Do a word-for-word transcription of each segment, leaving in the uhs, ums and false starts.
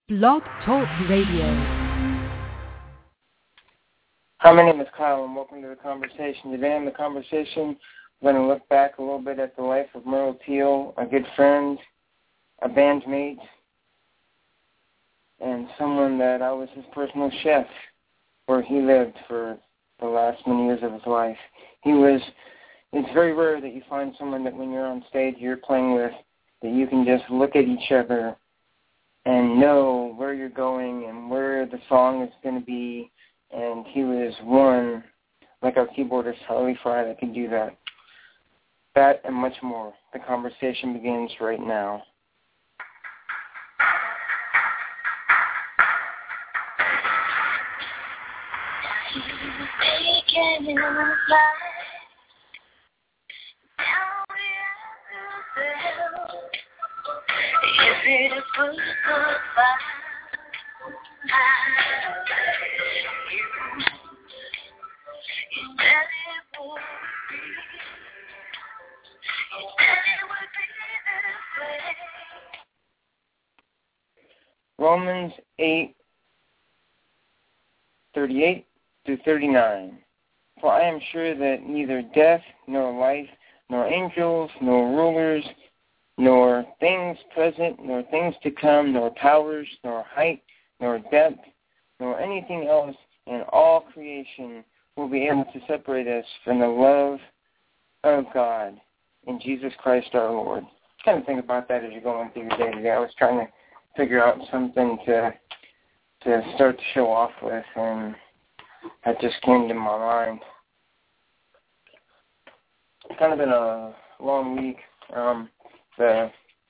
Blog Talk Radio. Hi, my name is Kyle, and welcome to The Conversation. Today in The Conversation, we're going to look back a little bit at the life of Merle Teal, a good friend, a bandmate, and someone that I was his personal chef, where he lived for the last many years of his life. He was, it's very rare that you find someone that when you're on stage, you're playing with, that you can just look at each other and know where you're going and where the song is going to be. And he was one, like our keyboardist Harley Fry, that could do that. That and much more. The conversation begins right now. Romans eight, thirty-eight through thirty-nine. For I am sure that neither death, nor life, nor angels, nor rulers, nor things present, nor things to come, nor powers, nor height, nor depth, nor anything else in all creation will be able to separate us from the love of God in Jesus Christ our Lord. Kind of think about that as you're going through your day today. I was trying to figure out something to to start to show off with, and that just came to my mind. It's kind of been a long week. Um, the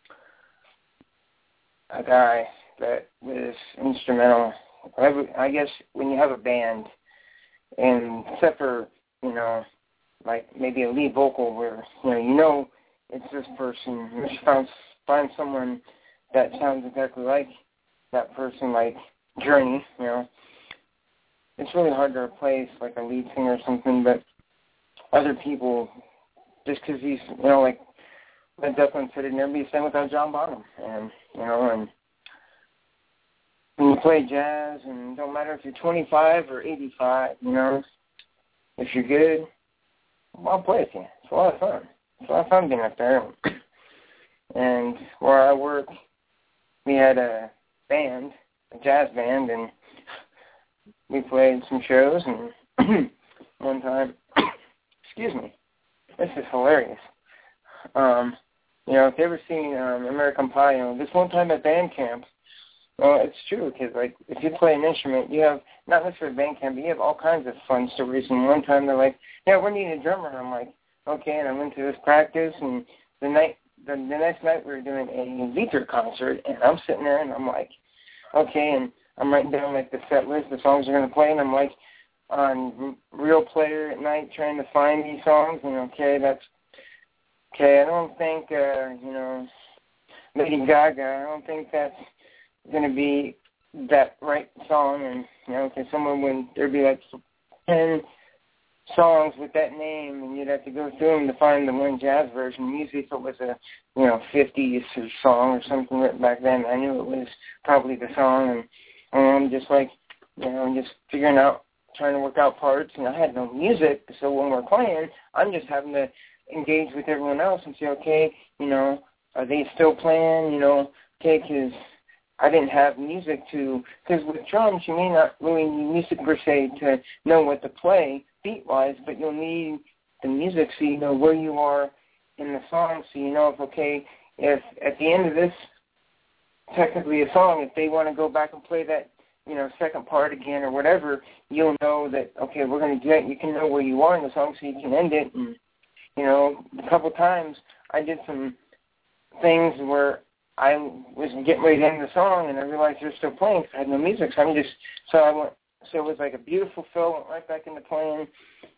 a guy that was instrumental. I guess when you have a band, and except for, you know, like maybe a lead vocal where, you know, you know it's this person. You should find, find someone that sounds exactly like that person, like Journey, you know. It's really hard to replace, like, a lead singer or something, but other people, just because he's, you know, like, Led Zeppelin said it'd never be the same without John Bonham, and, you know, and when you play jazz, and it don't matter if you're twenty-five or eighty-five, you know, if you're good, I'll play with you. It's a lot of fun. It's a lot of fun being up there. And where I work, we had a band, a jazz band, and we played some shows, and one time, excuse me, this is hilarious. Um, you know, if you ever seen um, American Pie, you know, this one time at band camp, well, it's true, because, like, if you play an instrument, you have, not necessarily band camp, but you have all kinds of fun stories. And one time they're like, yeah, we're needing a drummer. I'm like, okay, and I went to this practice, and the night, the, the next night we were doing a Luther concert, and I'm sitting there, and I'm like, okay, and I'm writing down, like, the set list, the songs we're going to play, and I'm, like, on Real Player at night trying to find these songs, and, okay, that's, okay, I don't think, uh, you know, Lady Gaga, I don't think that's going to be that right song, and, you know, because someone would, there'd be, like, ten songs with that name, and you'd have to go through them to find the one jazz version. Usually if it was a, you know, fifties song or something written back then, I knew it was probably the song, and, and I'm just like, you know, just figuring out, trying to work out parts, and I had no music, so when we're playing, I'm just having to engage with everyone else and say, okay, you know, are they still playing, you know, okay, because I didn't have music to, because with drums, you may not really need music per se to know what to play beat-wise, but you'll need the music so you know where you are in the song, so you know if, okay, if at the end of this, technically a song, if they want to go back and play that, you know, second part again or whatever, you'll know that, okay, we're going to do it. You can know where you are in the song so you can end it. And, you know, a couple times I did some things where I was getting ready to end the song, and I realized they're still playing because I had no music. So I'm just, so I went, so it was like a beautiful fill, went right back into playing.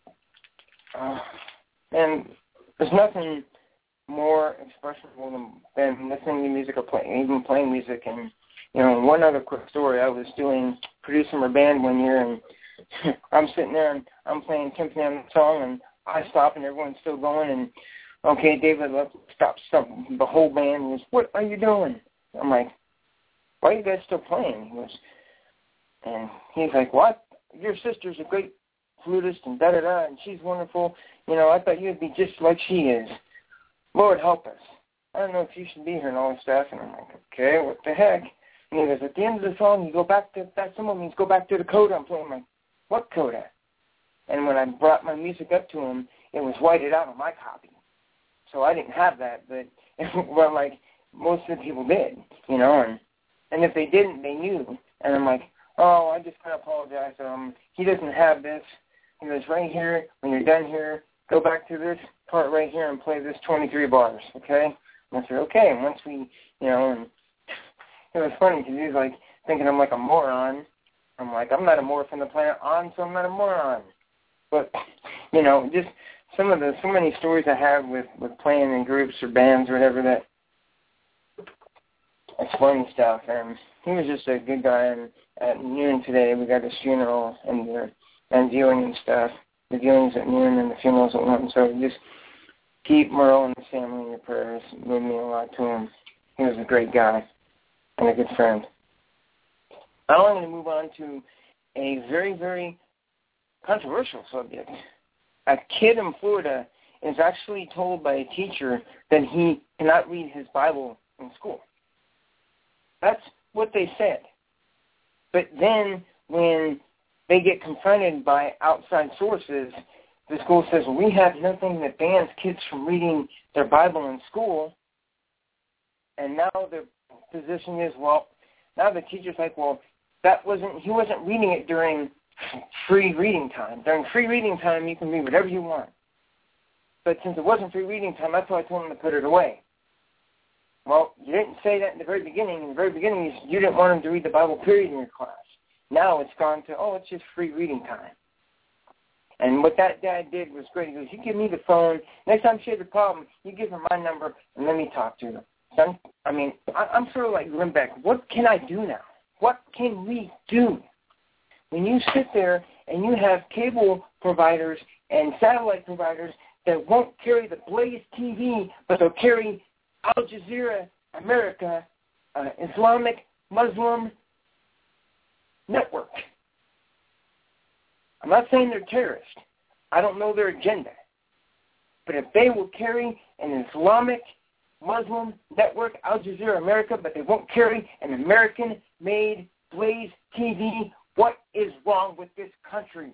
Uh, and there's nothing more expressive than, than listening to music or playing, even playing music. And, you know, one other quick story, I was doing, producing my band one year, and I'm sitting there, and I'm playing Timpani on the song, and I stop, and everyone's still going, and okay, David, let's stop, stop. The whole band was, what are you doing? I'm like, why are you guys still playing? He goes, and he's like, what? Your sister's a great flutist and da-da-da, and she's wonderful. You know, I thought you'd be just like she is. Lord help us. I don't know if you should be here and all this stuff. And I'm like, okay, what the heck? And he goes, at the end of the song, you go back to, that symbol means go back to the coda I'm playing. I'm like, what coda? And when I brought my music up to him, it was whited out on my copy. So I didn't have that, but, well, like, most of the people did, you know, and, and if they didn't, they knew. And I'm like, oh, I just got to apologize. Um, he doesn't have this. He goes, right here, when you're done here, go back to this part right here and play this twenty-three bars, okay? And I said, okay. And once we, you know, and it was funny because he was like thinking I'm like a moron. I'm like, I'm not a more from the planet on, so I'm not a moron. But, you know, just some of the, so many stories I have with, with playing in groups or bands or whatever that it's funny stuff. And he was just a good guy. And at noon today, we got his funeral and the and viewing and stuff. The viewings at noon and the funerals at one. So just keep Merle and his family in your prayers. It moved me a lot to him. He was a great guy and a good friend. Now I'm going to move on to a very, very controversial subject. A kid in Florida is actually told by a teacher that he cannot read his Bible in school. That's what they said. But then when they get confronted by outside sources, the school says, well, we have nothing that bans kids from reading their Bible in school. And now the position is, well, now the teacher's like, well, that wasn't, he wasn't reading it during free reading time. During free reading time, you can read whatever you want. But since it wasn't free reading time, that's why I told him to put it away. Well, you didn't say that in the very beginning. In the very beginning, you, you didn't want him to read the Bible period in your class. Now it's gone to, oh, it's just free reading time. And what that dad did was great. He goes, you give me the phone. Next time she has a problem, you give her my number and let me talk to her. Son, I mean, I, I'm sort of like Glenn Beck. What can I do now? What can we do? When you sit there and you have cable providers and satellite providers that won't carry the Blaze T V, but they'll carry Al Jazeera, America, uh, Islamic, Muslim network. I'm not saying they're terrorists. I don't know their agenda. But if they will carry an Islamic Muslim network, Al Jazeera America, but they won't carry an American-made Blaze T V, what is wrong with this country?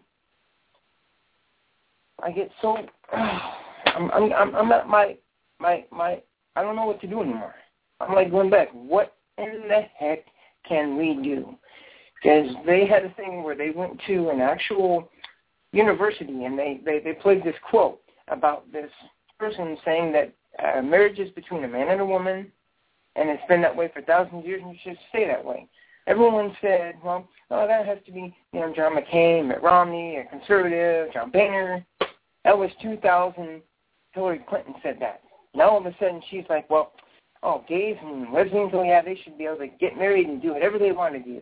I get so... I'm, I'm, I'm, I'm not my, my, my... I don't know what to do anymore. I'm like going back. What in the heck can we do? Because they had a thing where they went to an actual university and they, they, they played this quote about this person saying that uh, marriage is between a man and a woman, and it's been that way for thousands of years, and you should stay that way. Everyone said, well, oh, that has to be, you know, John McCain, Mitt Romney, a conservative, John Boehner. That was two thousand. Hillary Clinton said that. Now all of a sudden she's like, well, oh, gays and lesbians, oh yeah, they should be able to get married and do whatever they want to do.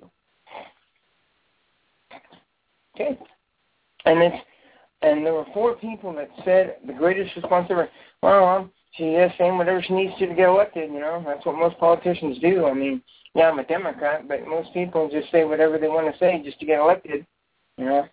Okay. And it's and there were four people that said the greatest response ever, well, um, she is saying whatever she needs to to get elected, you know. That's what most politicians do. I mean, yeah, I'm a Democrat, but most people just say whatever they want to say just to get elected, you know.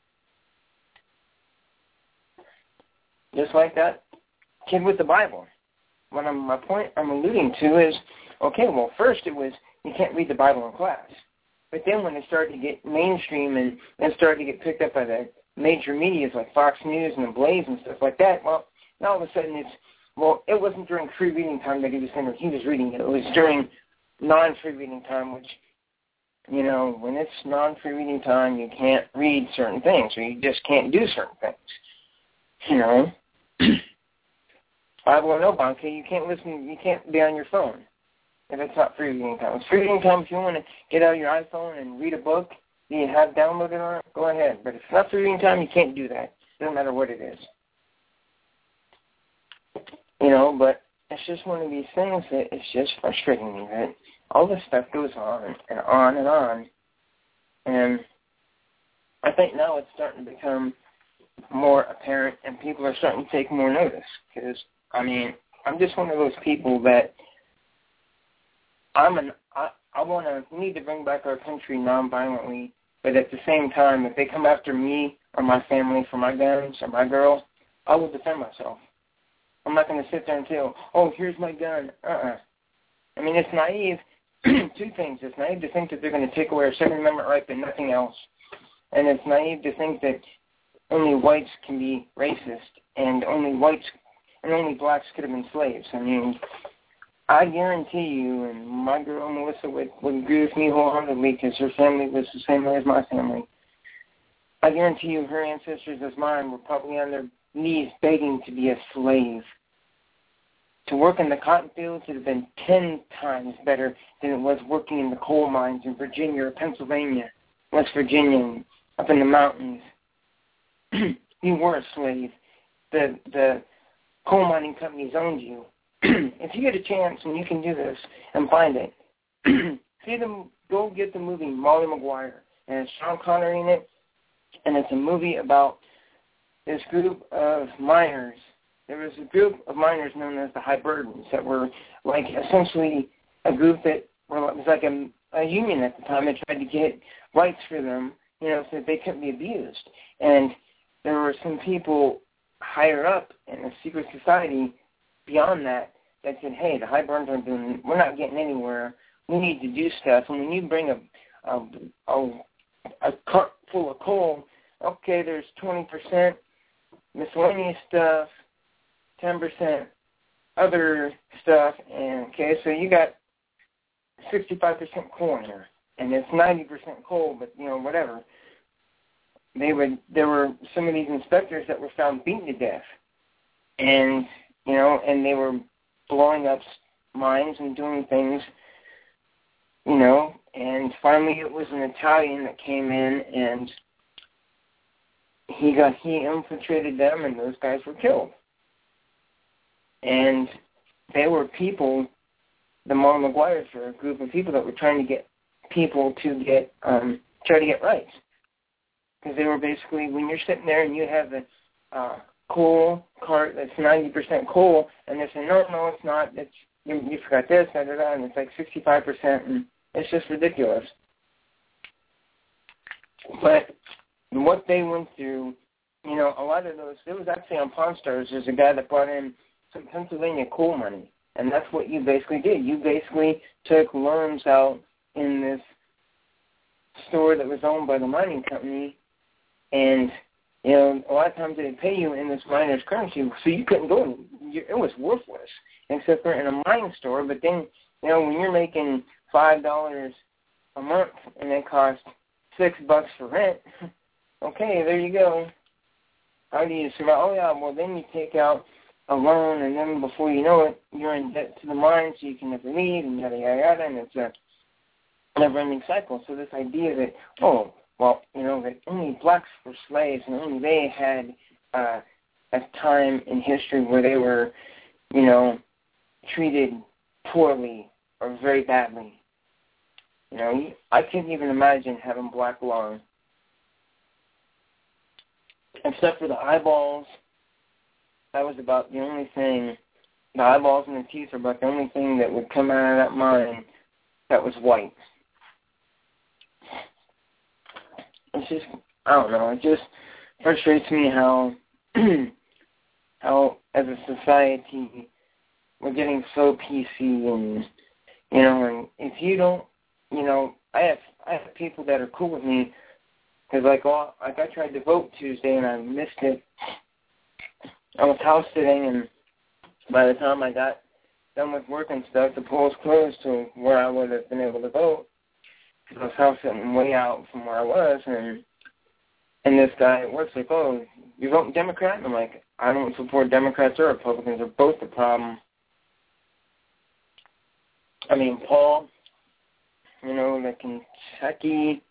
Just like that kid with the Bible. What I'm, my point I'm alluding to is, okay, well, first it was you can't read the Bible in class. But then when it started to get mainstream and it started to get picked up by the major medias like Fox News and the Blaze and stuff like that, well, now all of a sudden it's, well, it wasn't during free reading time that he was saying he was reading it. It was during non-free reading time, which, you know, when it's non-free reading time, you can't read certain things, or you just can't do certain things. You know? Bible or no Bible, you can't listen, you can't be on your phone if it's not free reading time. It's free reading time if you want to get out your iPhone and read a book that you have downloaded on it, go ahead. But if it's not free reading time, you can't do that. It doesn't matter what it is. You know, but it's just one of these things that it's just frustrating me that all this stuff goes on and on and on. And I think now it's starting to become more apparent and people are starting to take more notice. Because, I mean, I'm just one of those people that I'm an, I, I want to, we need to bring back our country nonviolently, but at the same time, if they come after me or my family for my guns or my girl, I will defend myself. I'm not going to sit there and say, oh, here's my gun. Uh-uh. I mean, it's naive. Two things. It's naive to think that they're going to take away our Second Amendment right but nothing else. And it's naive to think that only whites can be racist and only whites and only blacks could have been slaves. I mean, I guarantee you, and my girl Melissa would, would agree with me wholeheartedly because her family was the same way as my family. I guarantee you her ancestors as mine were probably on their knees begging to be a slave. To work in the cotton fields would have been ten times better than it was working in the coal mines in Virginia or Pennsylvania, West Virginia, and up in the mountains. You were a slave. The the coal mining companies owned you. If you get a chance and you can do this and find it, see them. Go get the movie Molly Maguire, and it's Sean Connery in it, and it's a movie about this group of miners. There was a group of miners known as the Hibernians that were like essentially a group that were, was like a, a union at the time that tried to get rights for them, you know, so that they couldn't be abused. And there were some people higher up in the secret society beyond that that said, hey, the Hibernians are doing, we're not getting anywhere. We need to do stuff. And when you bring a a, a, a cart full of coal, okay, there's twenty percent miscellaneous stuff, ten percent other stuff, and okay, so you got sixty-five percent coal in there, and it's ninety percent coal, but, you know, whatever. They would, there were some of these inspectors that were found beaten to death, and, you know, and they were blowing up mines and doing things, you know, and finally it was an Italian that came in, and he got, he infiltrated them, and those guys were killed. And they were people, the Molly Maguires were a group of people that were trying to get people to get, um, try to get rights. Because they were basically, when you're sitting there and you have a uh, coal cart that's ninety percent coal, and they say, no, no, it's not, it's, you, you forgot this, da, da, da, and it's like sixty-five percent, and it's just ridiculous. But what they went through, you know, a lot of those, there was actually on Pawn Stars, there's a guy that brought in some Pennsylvania coal money, and that's what you basically did. You basically took loans out in this store that was owned by the mining company, and, you know, a lot of times they'd pay you in this miner's currency, so you couldn't go. It was worthless, except for in a mining store. But then, you know, when you're making five dollars a month and it costs six bucks for rent, okay, there you go. How do you survive? Oh, yeah, well, then you take out a loan, and then before you know it, you're in debt to the mine, so you can never leave, and yada, yada, yada, and it's a never-ending cycle. So this idea that, oh, well, you know, that only blacks were slaves, and only they had uh, a time in history where they were, you know, treated poorly or very badly. You know, I couldn't even imagine having black lung. Except for the eyeballs, that was about the only thing, the eyeballs and the teeth are about the only thing that would come out of that mine that was white. It's just, I don't know, it just frustrates me how, how as a society, we're getting so P C and, you know, and if you don't, you know, I have, I have people that are cool with me, because like, oh, like I tried to vote Tuesday and I missed it. I was house sitting, and by the time I got done with work and stuff, the polls closed to where I would have been able to vote. Because I was house sitting way out from where I was, and and this guy at work's like, oh, you voting Democrat? And I'm like, I don't support Democrats or Republicans. They're both the problem. I mean, Paul, you know, the Kentucky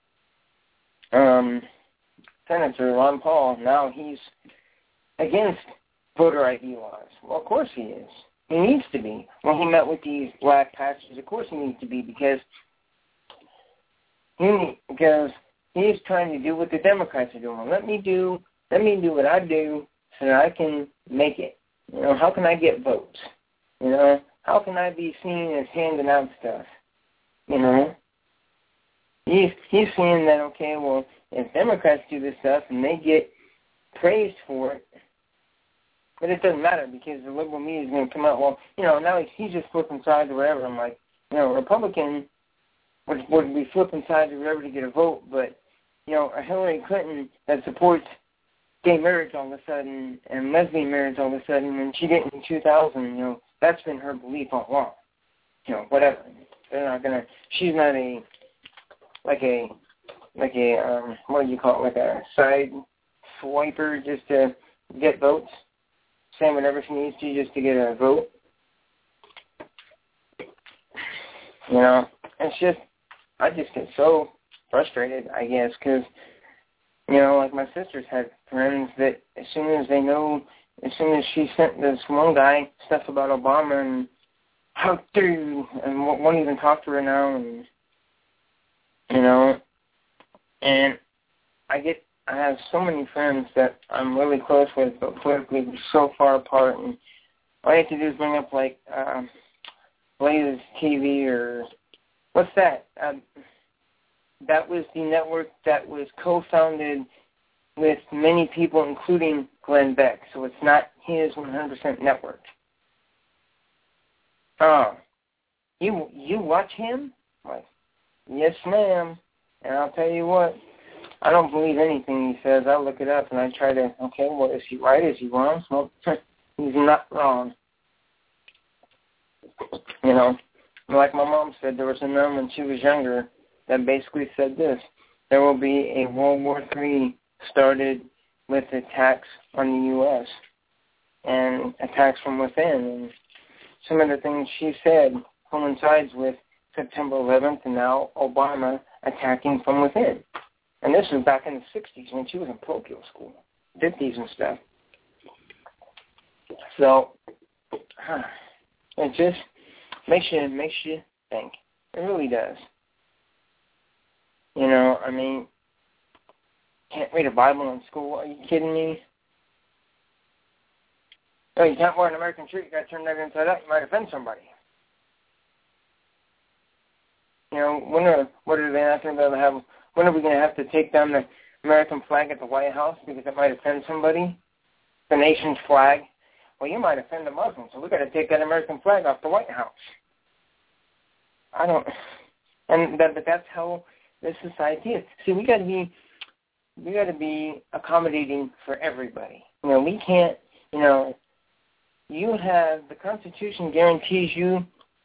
um, Senator Ron Paul, now he's against voter I D laws. Well, of course he is. He needs to be. When he met with these black pastors, of course he needs to be, because he because he's trying to do what the Democrats are doing. Let me do let me do what I do so that I can make it. You know, how can I get votes? You know, how can I be seen as handing out stuff? You know, he's he's seeing that, okay, well, if Democrats do this stuff and they get praised for it, but it doesn't matter because the liberal media is going to come out, well, you know, now he's, he's just flipping sides or whatever. I'm like, you know, Republican would, would be flipping sides or whatever to get a vote, but, you know, a Hillary Clinton that supports gay marriage all of a sudden and lesbian marriage all of a sudden, and she did in two thousand, you know, that's been her belief all along. You know, whatever. They're not going to, she's not a, like a, like a, um, what do you call it, like a side swiper just to get votes, saying whatever she needs to just to get a vote. You know, it's just, I just get so frustrated, I guess, because, you know, like my sisters had friends that as soon as they know, as soon as she sent this one guy stuff about Obama and how dare you, and won't even talk to her now, and, you know, and I get, I have so many friends that I'm really close with, but politically we're so far apart, and all I have to do is bring up, like, um, Blaze T V or, what's that? Um, that was the network that was co-founded with many people, including Glenn Beck, so it's not his one hundred percent network. Oh, you you watch him? Like, yes, ma'am. And I'll tell you what, I don't believe anything he says. I look it up and I try to, okay, well, is he right? Is he wrong? Well, he's not wrong. You know, like my mom said, there was a nun when she was younger that basically said this: there will be a World War Three started with attacks on the U S and attacks from within. And some of the things she said coincides with September eleventh and now Obama attacking from within. And this was back in the sixties when she was in parochial school, fifties and stuff. So it just makes you, makes you think. It really does. You know, I mean, can't read a Bible in school. Are you kidding me? Oh, you can't wear an American shirt. You got to turn that inside out. You might offend somebody. You know, when are what are they not going to be able to have? When are we going to have to take down the American flag at the White House because it might offend somebody? The nation's flag. Well, you might offend a Muslim, so we've got to take that American flag off the White House. I don't. And that, but that's how this society is. See, we got to be, we got to be accommodating for everybody. You know, we can't. You know, you have the Constitution guarantees you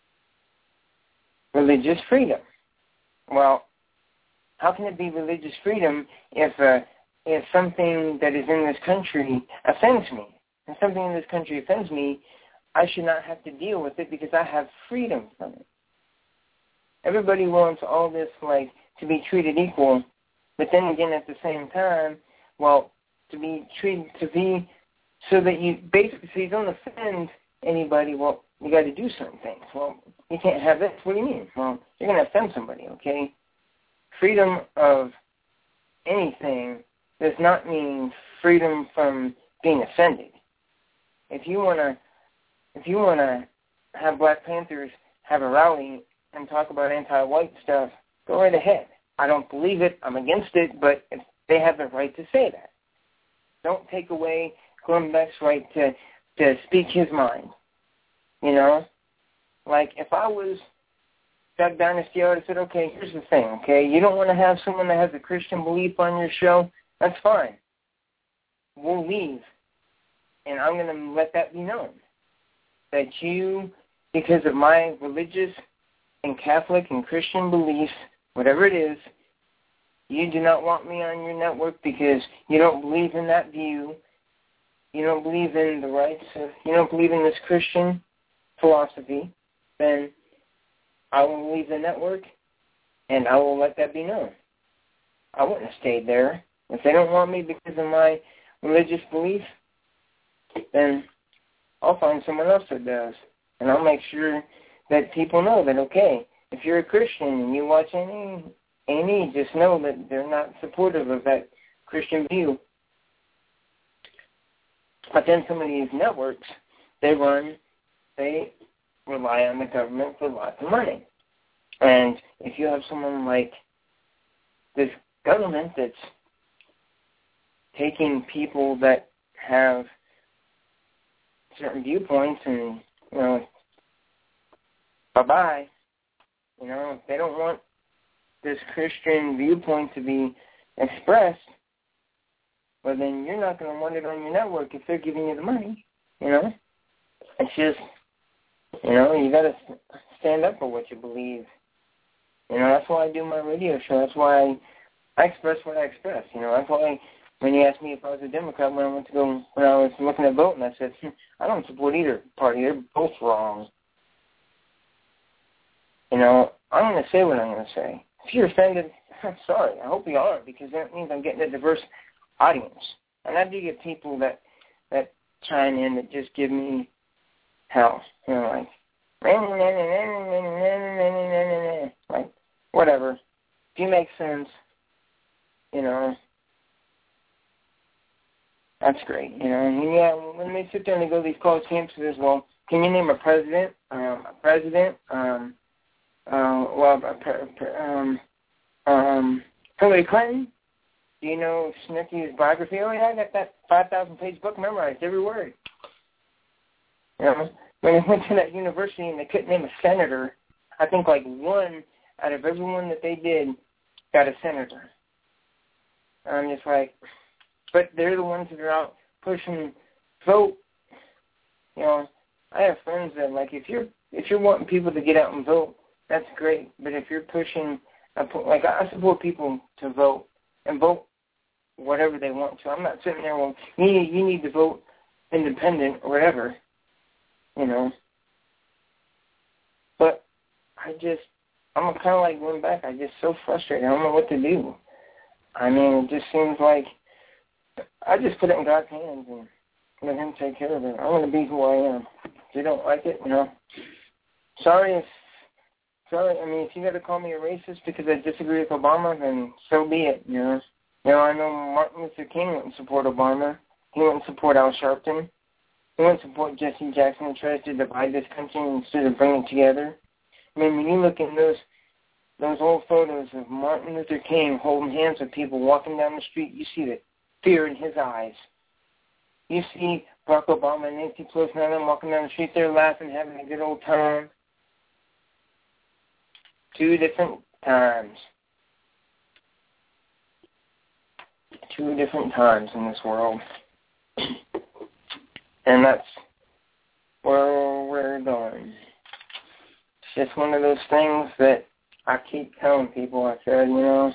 religious freedom. Well, how can it be religious freedom if uh, if something that is in this country offends me? If something in this country offends me, I should not have to deal with it because I have freedom from it. Everybody wants all this, like, to be treated equal, but then again, at the same time, well, to be treated, to be, so that you basically, so you don't offend anybody, well, you got to do certain things. Well, you can't have this. What do you mean? Well, you're going to offend somebody, okay? Freedom of anything does not mean freedom from being offended. If you want to, if you want to have Black Panthers have a rally and talk about anti-white stuff, go right ahead. I don't believe it. I'm against it, but if they have the right to say that. Don't take away Glenn Beck's right to, to speak his mind. You know? Like, if I was Duck Dynasty, I would have said, okay, here's the thing, okay? You don't want to have someone that has a Christian belief on your show? That's fine. We'll leave. And I'm going to let that be known. That you, because of my religious and Catholic and Christian beliefs, whatever it is, you do not want me on your network because you don't believe in that view. You don't believe in the rights of, you don't believe in this Christian philosophy, then I will leave the network and I will let that be known. I wouldn't have stayed there. If they don't want me because of my religious belief, then I'll find someone else that does. And I'll make sure that people know that, okay, if you're a Christian and you watch any, any, just know that they're not supportive of that Christian view. But then some of these networks, they run, they rely on the government for lots of money. And if you have someone like this government that's taking people that have certain viewpoints and, you know, bye-bye, you know, if they don't want this Christian viewpoint to be expressed, well, then you're not going to want it on your network if they're giving you the money, you know? It's just, you know, you got to stand up for what you believe. You know, that's why I do my radio show. That's why I, I express what I express. You know, that's why when you asked me if I was a Democrat when I went to go, when I was looking at voting, I said, hmm, I don't support either party. They're both wrong. You know, I'm going to say what I'm going to say. If you're offended, I'm sorry. I hope you are, because that means I'm getting a diverse audience. And I do get people that that chime in that just give me hell. You know, like, like, whatever. If you make sense, you know, that's great. You know, and yeah, when they sit there and they go to these college campuses, well, can you name a president, um, a president, um, uh, well, um, um, Hillary Clinton? Do you know Snooki's biography? Oh, yeah, I got that five thousand page book memorized, every word. You know, when I went to that university and they couldn't name a senator, I think like one out of everyone that they did got a senator. I'm just like, but they're the ones that are out pushing vote. You know, I have friends that, like, if you're if you're wanting people to get out and vote, that's great. But if you're pushing, like, I support people to vote and vote whatever they want to. I'm not sitting there, well, you need, you need to vote independent or whatever, you know. But I just, I'm kind of like going back. I'm just so frustrated. I don't know what to do. I mean, it just seems like I just put it in God's hands and let him take care of it. I'm going to be who I am. If you don't like it, you know, sorry if, sorry, I mean, if you got to call me a racist because I disagree with Obama, then so be it, you know. You know, I know Martin Luther King wouldn't support Obama. He wouldn't support Al Sharpton. He wouldn't support Jesse Jackson and tries to divide this country instead of bring it together. I mean, when you look at those those old photos of Martin Luther King holding hands with people walking down the street, you see the fear in his eyes. You see Barack Obama and Nancy Pelosi and them walking down the street, they're laughing, having a good old time. Two different times. Two different times in this world. And that's where we're going. It's just one of those things that I keep telling people. I said, you know,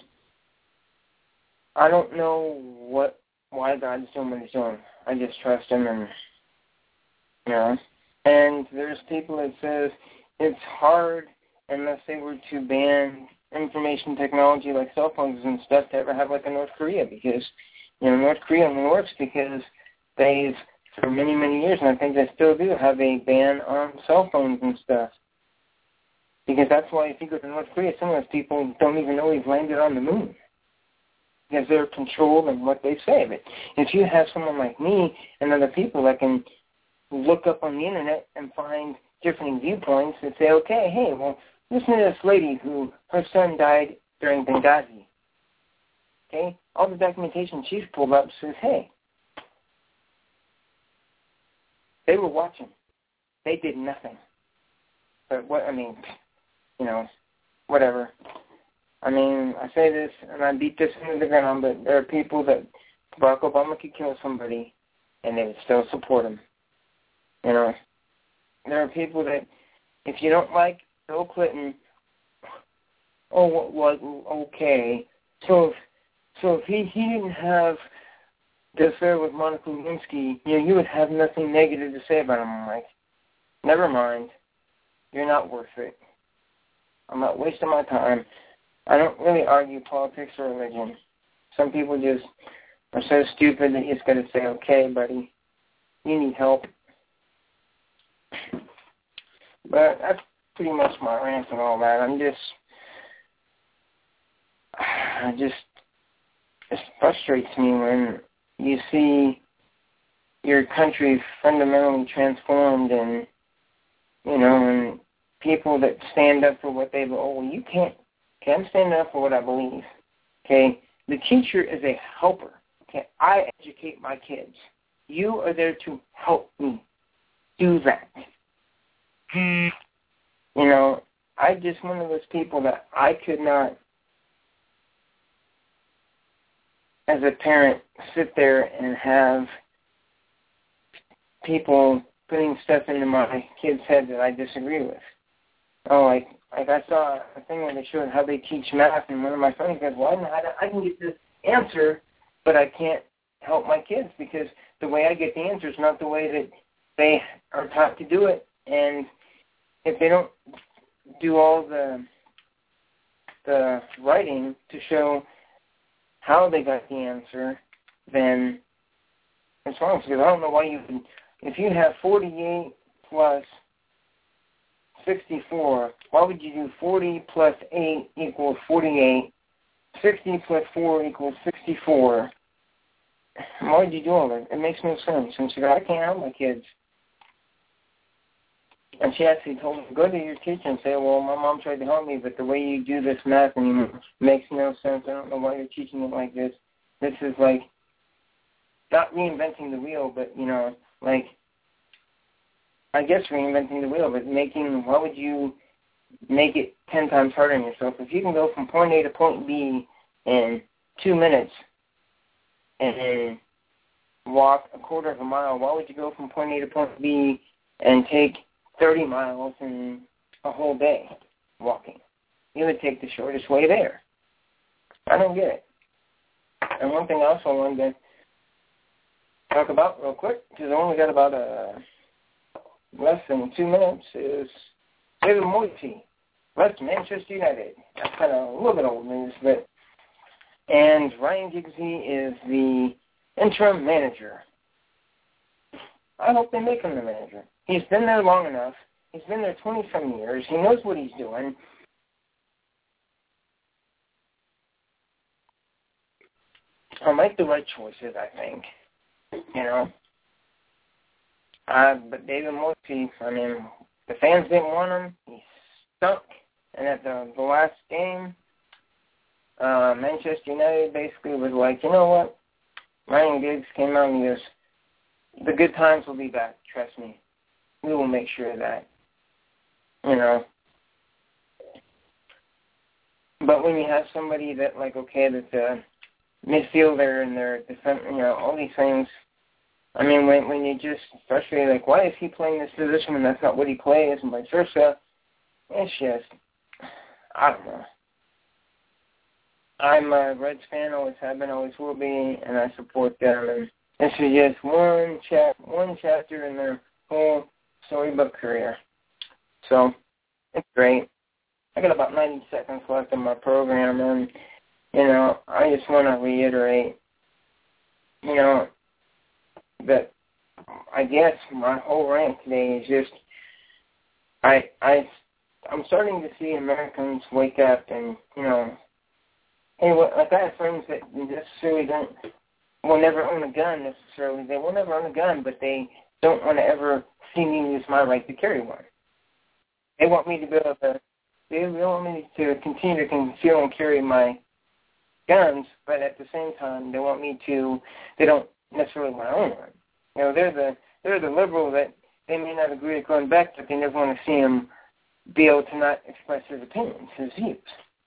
I don't know what why God's doing what he's doing. I just trust him, and, you know. And there's people that says it's hard unless they were to ban information technology like cell phones and stuff to ever have like a North Korea, because, you know, North Korea only works because they've, for many, many years, and I think they still do, have a ban on cell phones and stuff. Because that's why if you go to North Korea, some of those people don't even know he's landed on the moon. Because they're controlled in what they say. But if you have someone like me and other people that can look up on the internet and find different viewpoints and say, okay, hey, well, listen to this lady who, her son died during Benghazi. Okay? All the documentation she's pulled up says, hey, they were watching. They did nothing. But what, I mean, you know, whatever. I mean, I say this and I beat this into the ground, but there are people that Barack Obama could kill somebody and they would still support him. You know, there are people that if you don't like Bill Clinton, oh, well, okay. So if, so if he, he didn't have the affair with Monica Lewinsky, you know, you would have nothing negative to say about him. I'm like, never mind. You're not worth it. I'm not wasting my time. I don't really argue politics or religion. Some people just are so stupid that you just got to say, okay, buddy, you need help. But that's pretty much my rant and all that. I'm just, I just, it frustrates me when you see your country fundamentally transformed and, you know, and people that stand up for what they believe. Oh, well, you can't. Okay, I'm standing up for what I believe. Okay, the teacher is a helper. Okay, I educate my kids. You are there to help me do that. You know, I just one of those people that I could not, as a parent, sit there and have people putting stuff into my kids' head that I disagree with. Oh, like like I saw a thing where they showed how they teach math, and one of my friends goes, well, I, know how to, I can get this answer, but I can't help my kids because the way I get the answer is not the way that they are taught to do it. And if they don't do all the the writing to show how they got the answer, then it's wrong. Because I don't know why you can, if you have forty-eight plus sixty-four, why would you do forty plus eight equals forty-eight, sixty plus four equals sixty-four? Why would you do all that? It makes no sense. And she goes, I can't help my kids. And she actually told me, go to your teacher and say, well, my mom tried to help me, but the way you do this math and makes no sense. I don't know why you're teaching it like this. This is like not reinventing the wheel, but, you know, like, I guess reinventing the wheel, but making, why would you make it ten times harder on yourself? If you can go from point A to point B in two minutes and walk a quarter of a mile, why would you go from point A to point B and take thirty miles in a whole day walking? You would take the shortest way there. I don't get it. And one thing else I wanted to talk about real quick, because I only got about a less than two minutes, is David Moisey left Manchester United. That's kind of a little bit old news, but and Ryan Giggsy is the interim manager. I hope they make him the manager. He's been there long enough. He's been there twenty-some years. He knows what he's doing. He'll make the right choices, I think. You know. Uh, but David Moisey, I mean, the fans didn't want him. He stunk. And at the, the last game, uh, Manchester United basically was like, you know what? Ryan Giggs came out and he goes, the good times will be back, trust me. We will make sure of that. You know. But when you have somebody that, like, okay, that's a midfielder and they're defense, you know, all these things, I mean, when when you just frustrated, like, why is he playing this position when that's not what he plays, and vice versa, it's just, I don't know. I'm a Reds fan, always have been, always will be, and I support them. And this is just one chap, one chapter in their whole storybook career. So, it's great. I got about ninety seconds left in my program, and, you know, I just want to reiterate, you know, that I guess my whole rant today is just, I, I, I'm starting to see Americans wake up and, you know, hey, like I have friends that necessarily don't, will never own a gun necessarily. They will never own a gun, but they don't want to ever see me use my right to carry one. They want me to be able to, they want me to continue to conceal and carry my guns, but at the same time, they want me to, they don't necessarily want to own one. You know, they're the, they're the liberal that they may not agree with going back, but they never want to see him be able to not express his opinions, his views.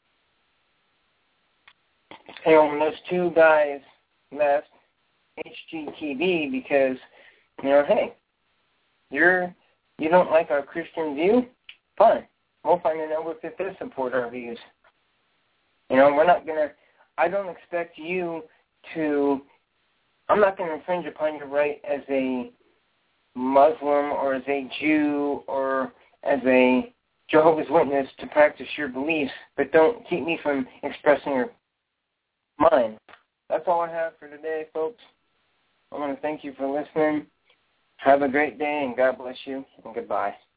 And when those two guys left H G T V because, you know, hey, you're, you don't like our Christian view? Fine. We'll find a network that does support our views. You know, we're not going to, I don't expect you to, I'm not going to infringe upon your right as a Muslim or as a Jew or as a Jehovah's Witness to practice your beliefs, but don't keep me from expressing your mind. That's all I have for today, folks. I want to thank you for listening. Have a great day, and God bless you, and goodbye.